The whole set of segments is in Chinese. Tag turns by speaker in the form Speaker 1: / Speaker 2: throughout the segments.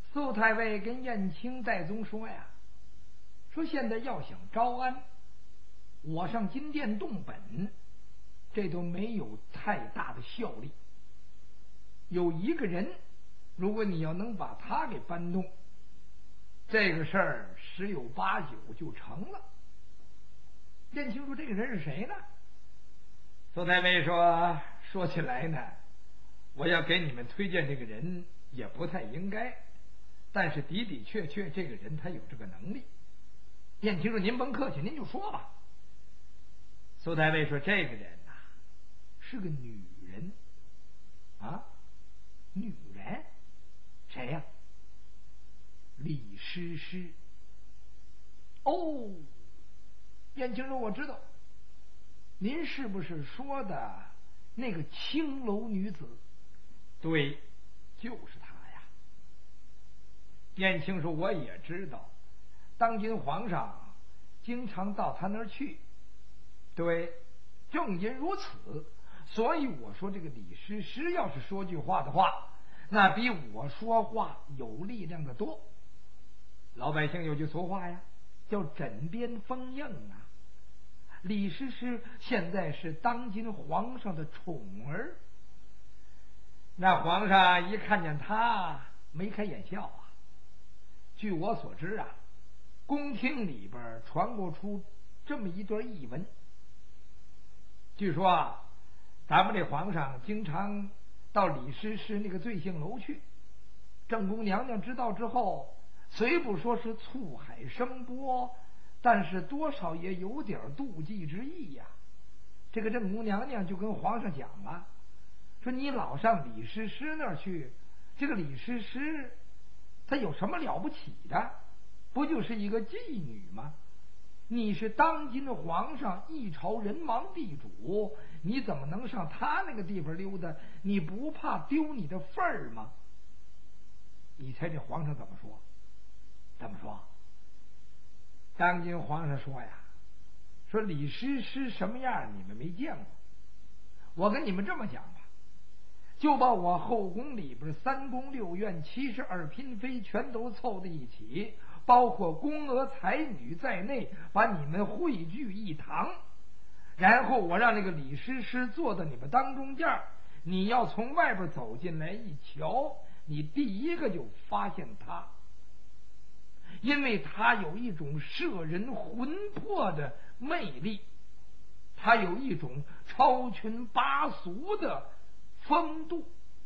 Speaker 1: 苏太尉跟燕青戴宗说呀，说现在要想招安，我上金殿动本，这都没有太大的效力。有一个人，如果你要能把他给搬动，这个事儿十有八九就成了。燕青说：“这个人是谁呢？”苏太尉说：“说起来呢，我要给你们推荐这个人也不太应该，但是的的确确这个人他有这个能力。”燕青说：“您甭客气，您就说吧。”苏太尉说：“这个人呐，是个女人啊，女人，谁呀？李师师。”哦，燕青说：“我知道，您是不是说的那个青楼女子？”“对，就是她呀。”燕青说：“我也知道，当今皇上经常到她那儿去。”“对，正因如此，所以我说这个李师师要是说句话的话，那比我说话有力量的多。老百姓有句俗话呀，叫枕边风硬啊。李师师现在是当今皇上的宠儿，那皇上一看见他眉开眼笑啊。据我所知啊，宫廷里边传过出这么一段译文，据说啊，咱们这皇上经常到李师师那个醉杏楼去，正宫娘娘知道之后，虽不说是醋海生波，但是多少也有点妒忌之意呀。这个正宫娘娘就跟皇上讲啊，说你老上李师师那儿去，这个李师师她有什么了不起的？不就是一个妓女吗？你是当今的皇上，一朝人亡地主，你怎么能上他那个地方溜达？你不怕丢你的份儿吗？你猜这皇上怎么说？怎么说？当今皇上说呀，说李师师什么样你们没见过，我跟你们这么讲吧，就把我后宫里边3宫6院72嫔妃全都凑在一起，包括宫娥才女在内，把你们汇聚一堂，然后我让那个李师师坐到你们当中间，你要从外边走进来一瞧，你第一个就发现他，因为他有一种摄人魂魄的魅力，他有一种超群拔俗的风度。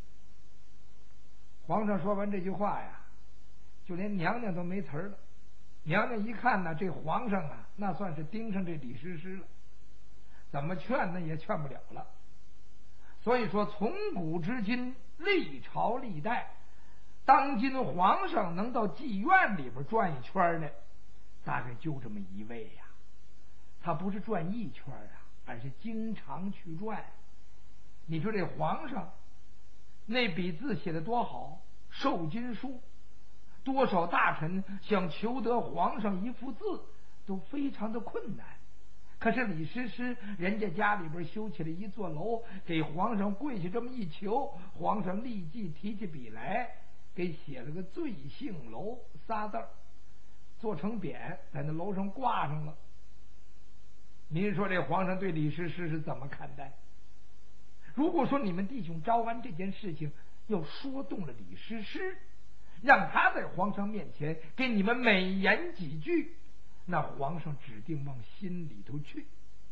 Speaker 1: 皇上说完这句话呀，就连娘娘都没词儿了。娘娘一看呢，这皇上啊，那算是盯上这李师师了，怎么劝呢也劝不了了。所以说，从古至今，历朝历代，当今皇上能到妓院里边转一圈呢，大概就这么一位呀。他不是转一圈啊，而是经常去转。你说这皇上那笔字写得多好，瘦金书，多少大臣想求得皇上一幅字都非常的困难。可是李师师人家家里边修起了一座楼，给皇上跪下这么一求，皇上立即提起笔来，给写了个醉杏楼仨字，做成匾在那楼上挂上了。您说这皇上对李师师是怎么看待？如果说你们弟兄招安这件事情要说动了李师师，让他在皇上面前给你们美言几句，那皇上指定往心里头去。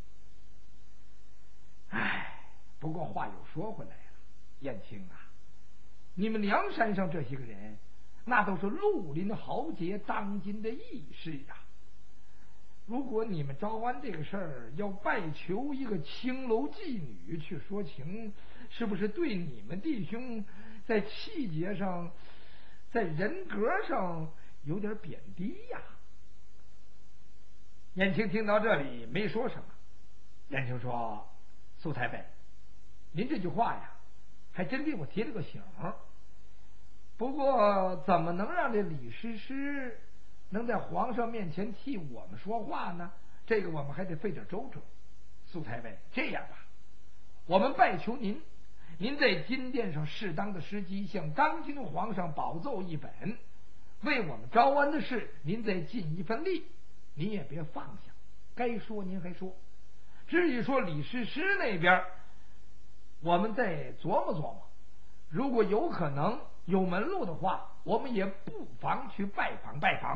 Speaker 1: 哎，不过话又说回来了，燕青啊，你们梁山上这些个人，那都是绿林豪杰当今的义士啊。如果你们招安这个事儿要拜求一个青楼妓女去说情，是不是对你们弟兄在气节上，在人格上有点贬低呀？燕青听到这里没说什么。燕青说：“苏太尉，您这句话呀，还真给我提了个醒。不过怎么能让这李师师能在皇上面前替我们说话呢？这个我们还得费点周折。苏太尉，这样吧，我们拜求您，您在金殿上适当的时机向当今皇上保奏一本， 为我们招安的事，您再尽一份力，您也别放下。该说您还说。至于说李师师那边，我们再琢磨琢磨，如果有可能有门路的话，我们也不妨去拜访拜访。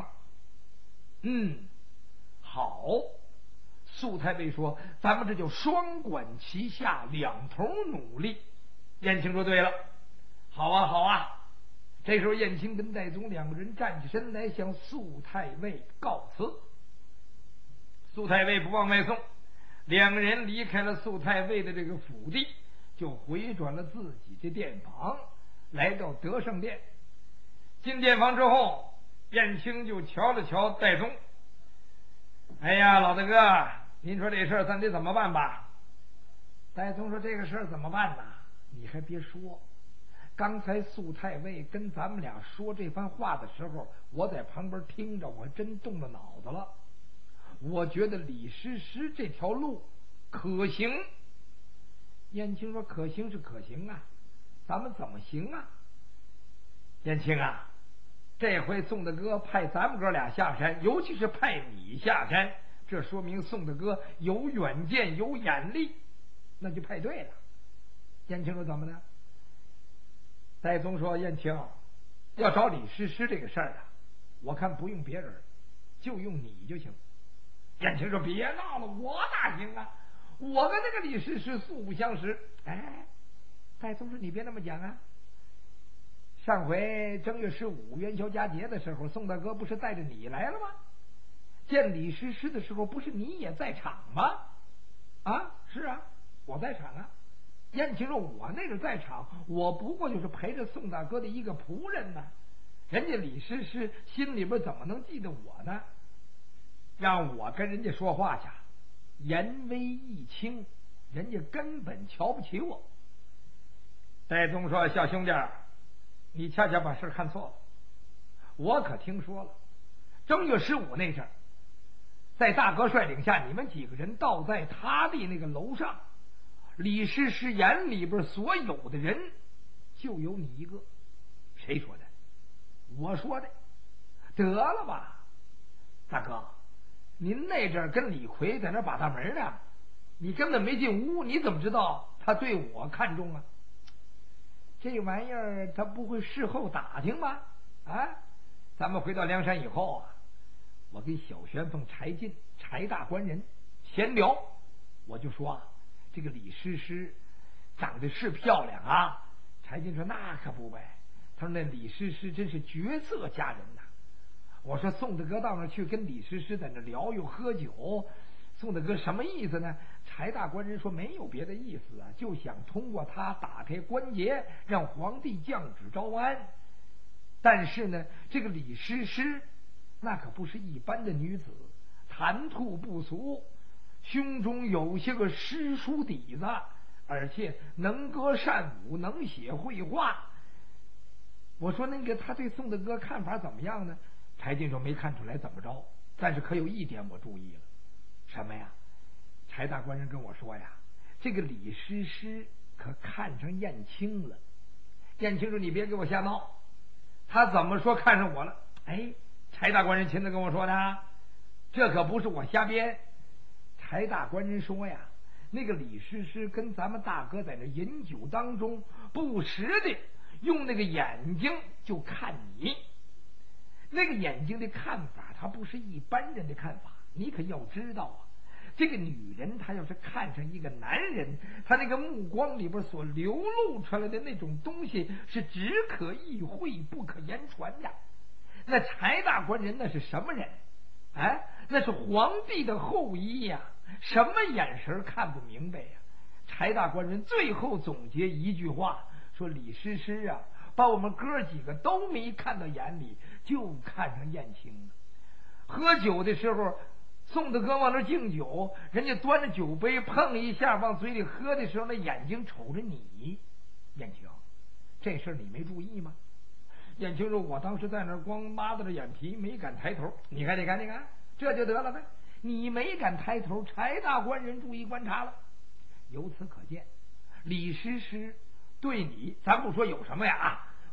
Speaker 1: 好。苏太尉说：“咱们这就双管齐下，两头努力。”燕青说：“对了，好啊，好啊。”这时候，燕青跟戴宗两个人站起身来，向苏太尉告辞。苏太尉不往外送，两个人离开了苏太尉的这个府邸，就回转了自己这店房，来到德胜殿。进店房之后，燕青就瞧了瞧戴宗：“哎呀，老大哥，您说这事儿咱得怎么办吧？”戴宗说：“这个事儿怎么办呢？你还别说，刚才苏太尉跟咱们俩说这番话的时候，我在旁边听着，我真动了脑子了。我觉得李师师这条路可行。”燕青说：“可行是可行啊，咱们怎么行啊？”燕青啊，这回宋大哥派咱们哥俩下山，尤其是派你下山，这说明宋大哥有远见有眼力，那就派对了。燕青说：“怎么呢？”戴宗说：“燕青，要找李师师这个事儿啊，我看不用别人，就用你就行。”燕青说：“别闹了，我哪行啊？我跟那个李师师素不相识。”戴宗说：“你别那么讲啊。上回正月15元宵佳节的时候，宋大哥不是带着你来了吗？见李师师的时候，不是你也在场吗？”“是啊，我在场啊。”燕青说：“我那个在场，我不过就是陪着宋大哥的一个仆人呢。人家李师师心里边怎么能记得我呢？让我跟人家说话去，言微意轻，人家根本瞧不起我。”戴宗说：“小兄弟，你恰恰把事看错了。我可听说了，正月15那阵儿，在大哥率领下，你们几个人倒在他的那个楼上，李师师眼里边所有的人就有你一个。”“谁说的？”“我说的。”“得了吧，大哥，您那阵儿跟李逵在那把大门呢，你根本没进屋，你怎么知道他对我看重啊？这玩意儿他不会事后打听吗？咱们回到梁山以后啊，我跟小玄凤、柴进、柴大官人闲聊，我就说这个李师师长得是漂亮啊。”柴进说：“那可不呗。”他说：“那李师师真是绝色佳人呐。”我说：“宋大哥到那去跟李师师在那聊又喝酒，宋大哥什么意思呢？”柴大官人说：“没有别的意思啊，就想通过他打开关节，让皇帝降旨招安。但是呢，这个李师师那可不是一般的女子，谈吐不俗，胸中有些个诗书底子，而且能歌善舞，能写绘画。”我说：“那个他对宋大哥看法怎么样呢？”柴进说：“没看出来怎么着，但是可有一点我注意了。”“什么呀？”柴大官人跟我说呀，这个李师师可看上燕青了。燕青说：“你别给我瞎闹，他怎么说看上我了？”柴大官人亲自跟我说的，这可不是我瞎编。柴大官人说呀，那个李师师跟咱们大哥在那饮酒当中，不时的用那个眼睛就看你，那个眼睛的看法，他不是一般人的看法。你可要知道啊，这个女人她要是看上一个男人，她那个目光里边所流露出来的那种东西是只可意会不可言传的。那柴大官人那是什么人？那是皇帝的后裔呀，什么眼神看不明白呀？柴大官人最后总结一句话说：“李师师啊，把我们哥几个都没看到眼里，就看上燕青了。喝酒的时候，宋大哥往那敬酒，人家端着酒杯碰一下往嘴里喝的时候，那眼睛瞅着你。燕青，这事儿你没注意吗？”燕青说：“我当时在那儿光抹着眼皮，没敢抬头。你看，这就得了呗。你没敢抬头，柴大官人注意观察了。由此可见，李师师对你，咱不说有什么呀，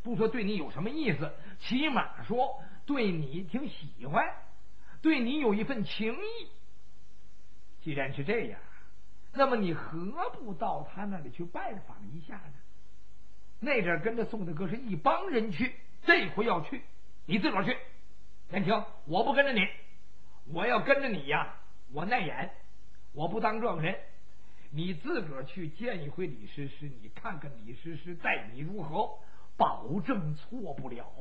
Speaker 1: 不说对你有什么意思，起码说对你挺喜欢，对你有一份情谊。既然是这样，那么你何不到他那里去拜访一下呢？那阵跟着宋大哥是一帮人去，这回要去，你自个儿去。燕青，我不跟着你，我要跟着你呀，我耐眼，我不当这个人。你自个儿去见一回李师师，你看看李师师待你如何，保证错不了。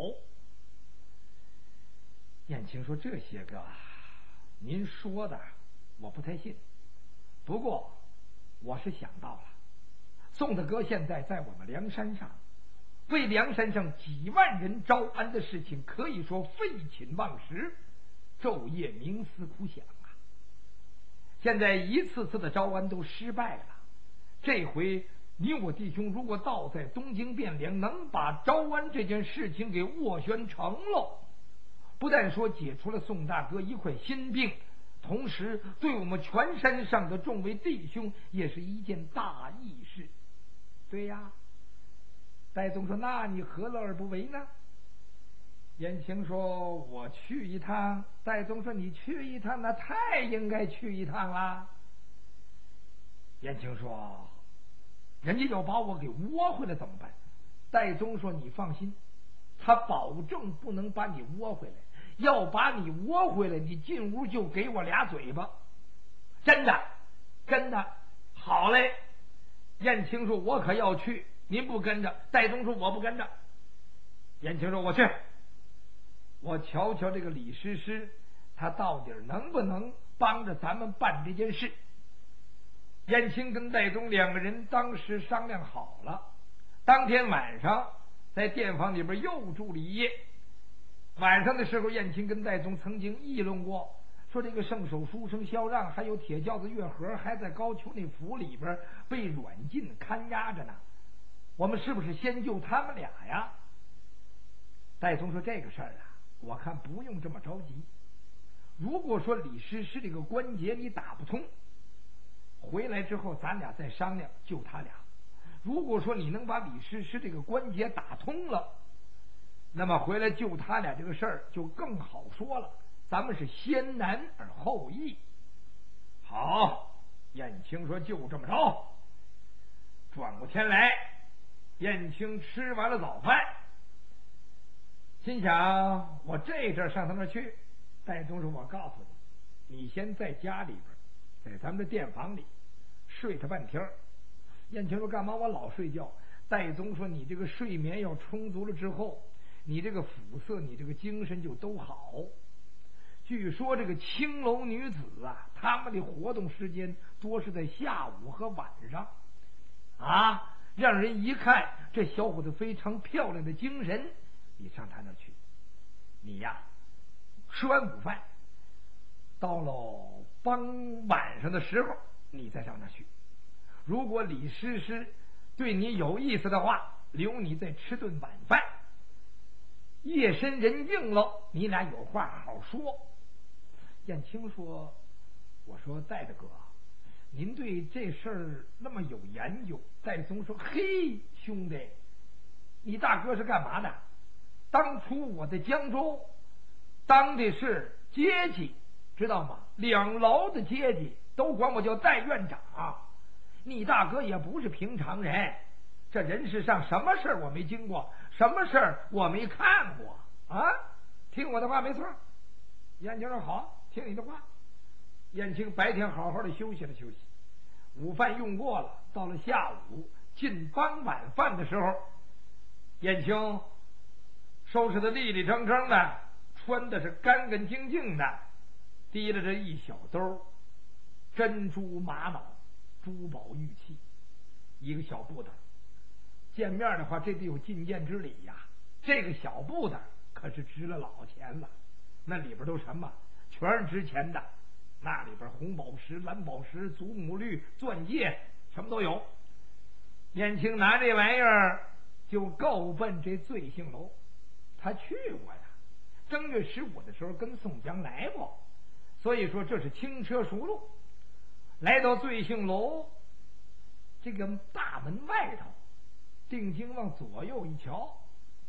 Speaker 1: 燕青说：“这些个您说的我不太信，不过我是想到了，宋大哥现在在我们梁山上，为梁山上几万人招安的事情，可以说废寝忘食，昼夜冥思苦想啊。现在一次次的招安都失败了，这回你我弟兄如果倒在东京汴梁，能把招安这件事情给斡旋成了，不但说解除了宋大哥一块心病，同时对我们全山上的众位弟兄也是一件大义事。”对呀，戴宗说：“那你何乐而不为呢？”燕青说：“我去一趟。”戴宗说：“你去一趟，那太应该去一趟啦。”燕青说：“人家要把我给窝回来怎么办？”戴宗说：“你放心，他保证不能把你窝回来。要把你窝回来，你进屋就给我俩嘴巴。”真的，真的，好嘞。燕青说：“我可要去，您不跟着。”戴宗说：“我不跟着。”燕青说：“我去，我瞧瞧这个李师师，他到底能不能帮着咱们办这件事。”燕青跟戴宗两个人当时商量好了，当天晚上在店房里边又住了一夜。晚上的时候，燕青跟戴宗曾经议论过，说这个圣手书生萧让还有铁轿子月和还在高俅那府里边被软禁看押着呢，我们是不是先救他们俩呀？戴宗说：“这个事儿啊，我看不用这么着急。如果说李师师这个关节你打不通，回来之后咱俩再商量救他俩。如果说你能把李师师这个关节打通了，那么回来救他俩这个事儿就更好说了。咱们是先难而后易。”好，燕青说：“就这么着。”转过天来，燕青吃完了早饭，心想：我这阵上他那去。戴宗说：“我告诉你，你先在家里边，在咱们的店房里睡他半天。”燕青说：“干嘛我老睡觉？”戴宗说：“你这个睡眠要充足了之后，你这个肤色，你这个精神就都好。据说这个青楼女子啊，她们的活动时间多是在下午和晚上啊，让人一看这小伙子非常漂亮的精神。你上他那去，你呀吃完午饭，到了晚上的时候，你再上那去。如果李师师对你有意思的话，留你再吃顿晚饭。夜深人静了，你俩有话好说。”燕青说：“我说戴大哥，您对这事儿那么有研究。”戴宗说：“嘿，兄弟，你大哥是干嘛的？当初我在江州当的是阶级，知道吗？两牢的阶级都管我叫戴院长。你大哥也不是平常人，这人世上什么事儿我没经过，什么事儿我没看过啊？听我的话没错。”燕青说：“好，听你的话。”燕青白天好好的休息了休息，午饭用过了，到了下午进傍晚饭的时候，燕青收拾的利利整整的，穿的是干干净净的，提了这一小兜珍珠玛瑙珠宝玉器，一个小布袋。见面的话，这得有觐见之礼呀。这个小布袋可是值了老钱了，那里边都什么？全是值钱的。那里边红宝石、蓝宝石、祖母绿、钻戒，什么都有。燕青拿这玩意儿就够奔这醉杏楼。他去过呀，正月15的时候跟宋江来过，所以说这是轻车熟路。来到醉杏楼这个大门外头，定睛往左右一瞧，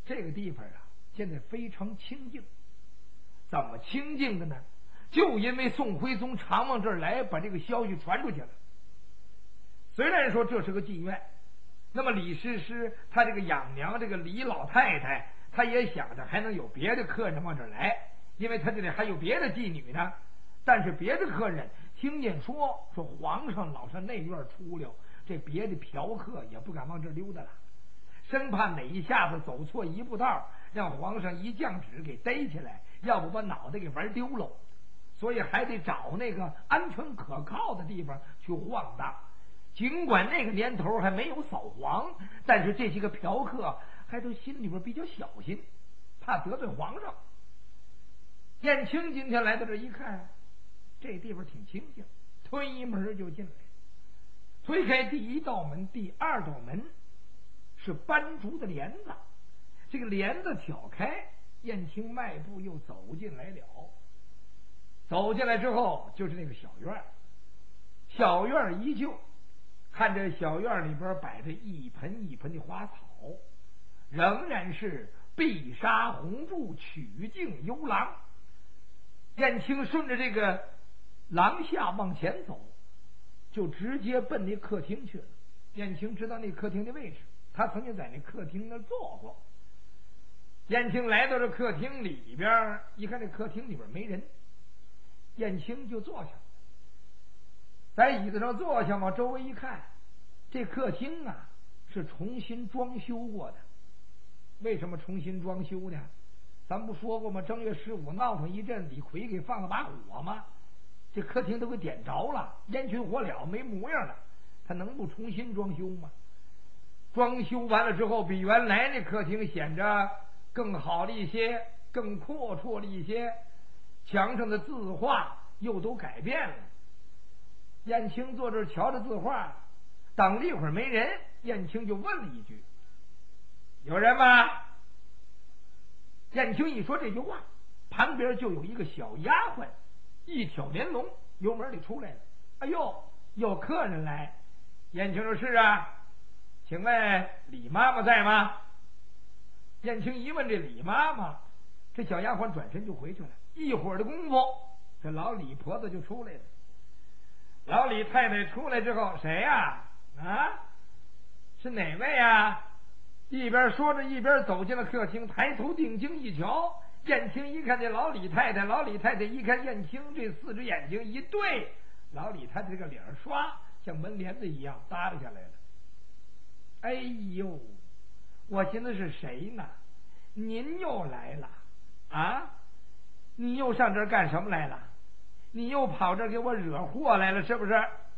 Speaker 1: 这个地方啊，现在非常清静。怎么清静的呢？就因为宋徽宗常往这儿来，把这个消息传出去了。虽然说这是个妓院，那么李师师他这个养娘这个李老太太，他也想着还能有别的客人往这儿来，因为他这里还有别的妓女呢。但是别的客人听见说皇上老上内院出溜，这别的嫖客也不敢往这儿溜达了，生怕哪一下子走错一步道，让皇上一降旨给逮起来，要不把脑袋给玩丢喽。所以还得找那个安全可靠的地方去晃荡。尽管那个年头还没有扫黄，但是这些个嫖客还都心里边比较小心，怕得罪皇上。燕青今天来到这一看，这地方挺清静，推门就进来。推开第一道门，第二道门是斑竹的帘子，这个帘子挑开，燕青迈步又走进来了。走进来之后就是那个小院，小院依旧，看这小院里边摆着一盆一盆的花草，仍然是碧纱红柱，曲径幽廊。燕青顺着这个廊下往前走，就直接奔那客厅去了。燕青知道那客厅的位置，他曾经在那客厅那坐过。燕青来到这客厅里边，一看这客厅里边没人，燕青就坐下，在椅子上坐下，往周围一看，这客厅啊是重新装修过的。为什么重新装修呢？咱不说过吗？正月15闹腾一阵，李逵给放了把火吗？这客厅都给点着了，烟熏火燎没模样了，他能不重新装修吗？装修完了之后，比原来那客厅显着更好了一些，更阔绰了一些，墙上的字画又都改变了。燕青坐这儿瞧着字画，等了一会儿没人，燕青就问了一句：“有人吗？”燕青一说这句话，旁边就有一个小丫鬟一挑帘笼由门里出来了。哎呦，有客人来。燕青说：“是啊，请问李妈妈在吗？”燕青一问这李妈妈，这小丫鬟转身就回去了。一会儿的功夫，这老李婆子就出来了。老李太太出来之后：“谁呀？啊，是哪位呀？”一边说着一边走进了客厅，抬头定睛一瞧，燕青一看见老李太太，老李太太一看燕青，这四只眼睛一对，老李太太这个脸刷像门帘子一样耷拉下来了。哎呦，我寻思是谁呢？您又来了啊？你又上这儿干什么来了？你又跑这儿给我惹祸来了是不是？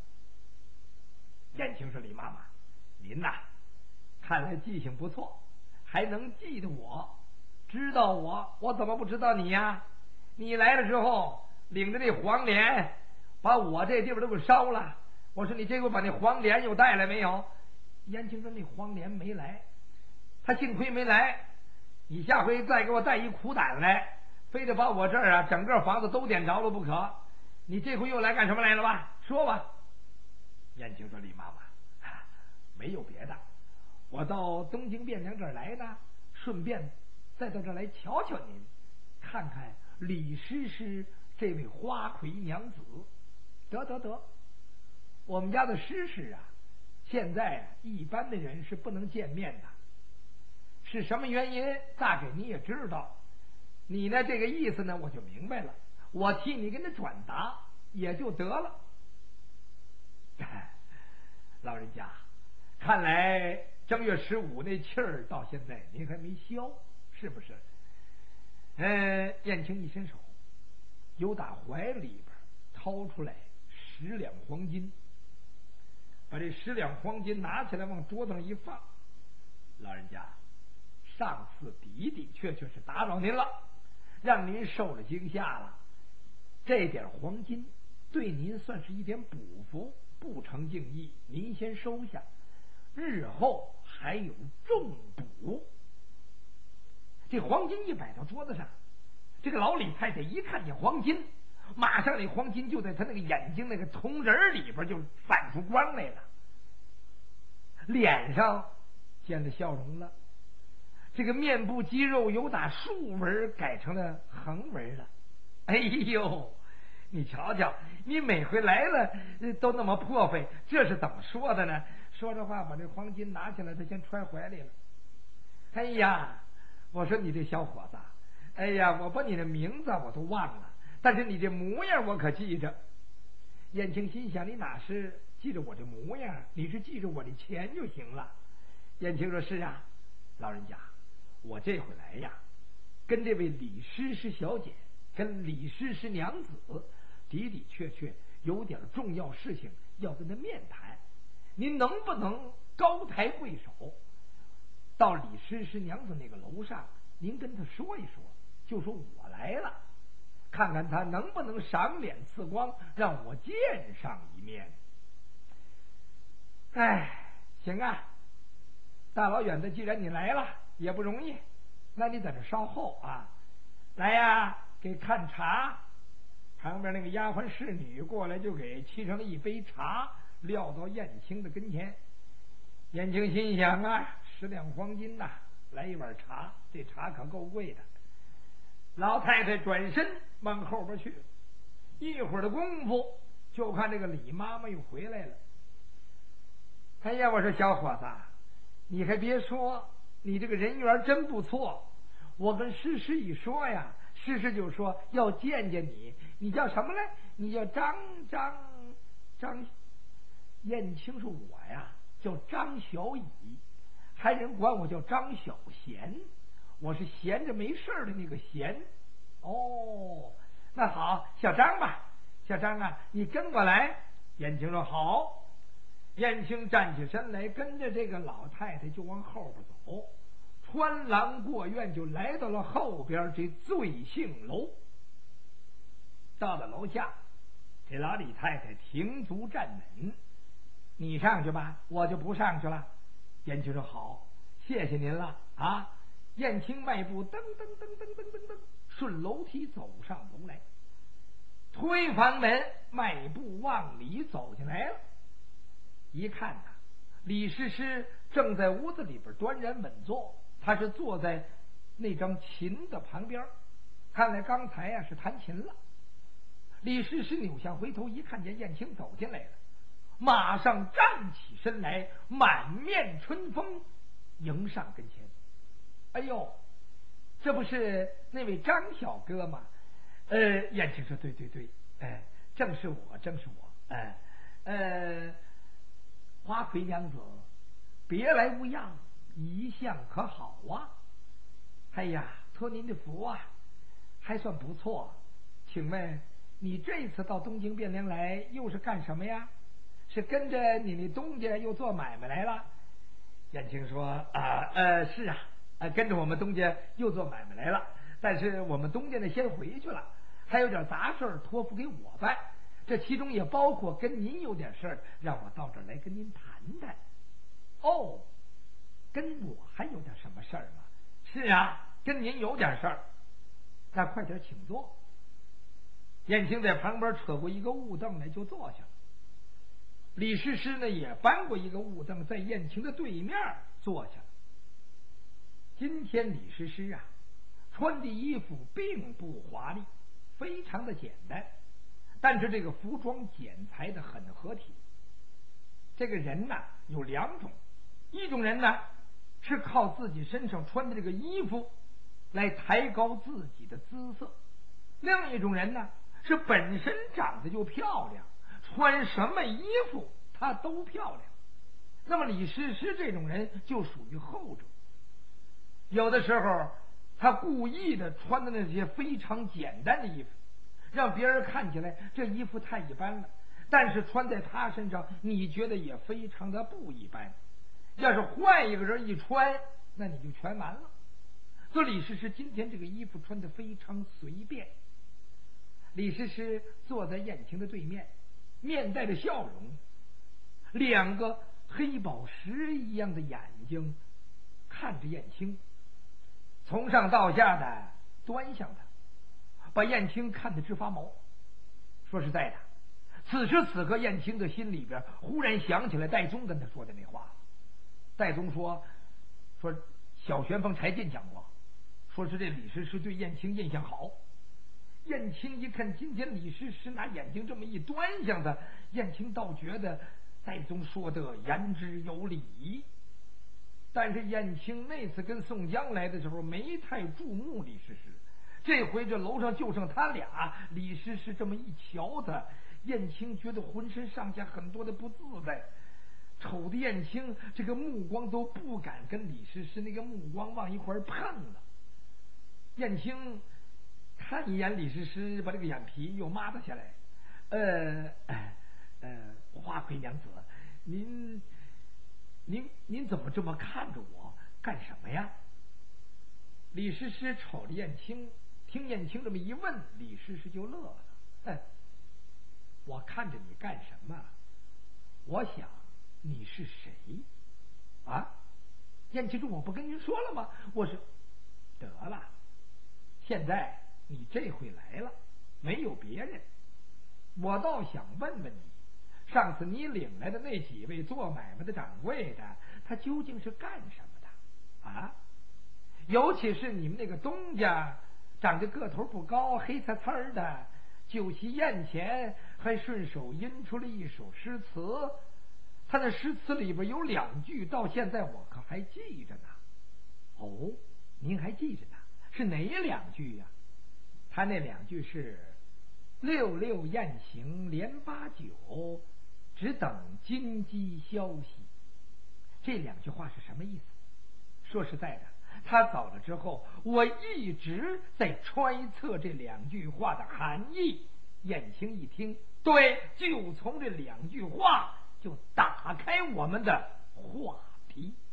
Speaker 1: 燕青说：“李妈妈，您呐，看来记性不错，还能记得我，知道我怎么不知道你呀？你来了之后，领着那黄连，把我这地方都给烧了。我说你这回把那黄连又带来没有？”燕青说：“那黄连没来，他幸亏没来。你下回再给我带一苦胆来，非得把我这儿啊整个房子都点着了不可。你这回又来干什么来了吧？说吧。”燕青说：“李妈妈，没有别的，我到东京汴梁这儿来呢，顺便再到这儿来瞧瞧您，看看李师师这位花魁娘子。得，我们家的师师啊，现在一般的人是不能见面的，是什么原因？大概你也知道。你呢这个意思呢，我就明白了，我替你跟他转达也就得了。老人家，看来正月15那气儿到现在您还没消，是不是？燕青一伸手，由打怀里边掏出来10两黄金，把这10两黄金拿起来往桌子上一放。老人家，上次的确是打扰您了，让您受了惊吓了。这点黄金对您算是一点补福，不成敬意，您先收下，日后还有重补。这黄金一摆到桌子上，这个老李太太一看见黄金，马上那黄金就在他那个眼睛那个瞳仁里边就反出光来了，脸上见了笑容了。 这个面部肌肉由打竖纹改成了横纹了。哎呦，你瞧瞧，你每回来了都那么破费，这是怎么说的呢？说着话，把这黄金拿起来，他先揣怀里了。哎呀，我说你这小伙子，哎呀，我把你的名字我都忘了，但是你这模样我可记着。燕青心想，你哪是记着我这模样，你是记着我的钱就行了。燕青说：是啊，老人家，我这回来呀，跟这位李师师小姐跟李师师娘子的的确确有点重要事情要跟他面谈，您能不能高抬贵手，到李师师娘子那个楼上，您跟他说一说，就说我来了，看看他能不能赏脸赐光，让我见上一面。哎，行啊，大老远的，既然你来了也不容易，那你在这稍后啊，来呀，给看茶。旁边那个丫鬟侍女过来，就给沏上了一杯茶，撂到燕青的跟前。燕青心想啊，10两黄金呐，来一碗茶，这茶可够贵的。老太太转身往后边去，一会儿的功夫，就看这个李妈妈又回来了。哎呀，我说小伙子，你还别说，你这个人缘真不错。我跟诗诗一说呀，诗诗就说要见见你。你叫什么来？你叫张。燕青说我呀叫张小乙，还人管我叫张小贤，我是闲着没事的那个闲。哦，那好，小张吧，小张啊，你跟我来。燕青说好。燕青站起身来，跟着这个老太太就往后边走，穿廊过院，就来到了后边这醉杏楼。到了楼下，这老李太太停足站稳，你上去吧，我就不上去了。燕青说好，谢谢您了啊。燕青迈步噔噔噔噔噔噔噔，顺楼梯走上楼来，推房门，迈步往里走进来了。一看呐，李师师正在屋子里边端然稳坐，他是坐在那张琴的旁边，看来刚才呀是弹琴了。李师师扭向回头，一看见燕青走进来了，马上站起身来，满面春风迎上跟前。哎呦，这不是那位张小哥吗？燕青说对对对，正是我，正是我。花魁娘子，别来无恙，一向可好啊？哎呀，托您的福啊，还算不错。请问你这次到东京汴梁来，又是干什么呀？是跟着你那东家又做买卖来了？燕青说是啊，跟着我们东家又做买卖来了，但是我们东家呢先回去了，还有点杂事托付给我办，这其中也包括跟您有点事儿，让我到这儿来跟您谈谈。哦，跟我还有点什么事儿吗？是啊，跟您有点事儿。那快点请坐。燕青在旁边扯过一个雾凳来就坐下了。李师师呢也搬过一个雾凳，在燕青的对面坐下了。今天李师师啊穿的衣服并不华丽，非常的简单，但是这个服装剪裁的很合体。这个人呢有两种，一种人呢是靠自己身上穿的这个衣服来抬高自己的姿色，另一种人呢是本身长得就漂亮，穿什么衣服他都漂亮。那么李师师这种人就属于后者，有的时候他故意的穿的那些非常简单的衣服，让别人看起来这衣服太一般了，但是穿在他身上你觉得也非常的不一般。要是换一个人一穿，那你就全完了。所以李师师今天这个衣服穿得非常随便。李师师坐在燕青的对面，面带着笑容，两个黑宝石一样的眼睛看着燕青，从上到下的端详他，把燕青看得直发毛。说实在的，此时此刻燕青的心里边忽然想起来戴宗跟他说的那话。戴宗说小旋风柴进讲过，说是这李师师对燕青印象好。燕青一看今天李师师拿眼睛这么一端详他，燕青倒觉得戴宗说的言之有理。但是燕青那次跟宋江来的时候没太注目李师师，这回这楼上就剩他俩，李师师这么一瞧他，燕青觉得浑身上下很多的不自在，瞅的燕青这个目光都不敢跟李师师那个目光往一块碰了。燕青看一眼李师师，把这个眼皮又抹了下来。花魁娘子，您怎么这么看着我？干什么呀？李师师瞅着燕青，听燕青这么一问，李师师就乐了。我看着你干什么？我想你是谁啊？燕青说：“我不跟您说了吗？我是……得了，现在你这回来了，没有别人，我倒想问问你，上次你领来的那几位做买卖的掌柜的，他究竟是干什么的啊？尤其是你们那个东家，长得个头不高，黑擦擦的，酒席宴前还顺手吟出了一首诗词，他那诗词里边有2句，到现在我可还记着呢。哦，您还记着呢？是哪2句呀？他那2句是“六六雁行连八九，只等金鸡消息”。这2句话是什么意思？说实在的，他走了之后，我一直在揣测这2句话的含义。燕青一听，对，就从这2句话就打开我们的话题。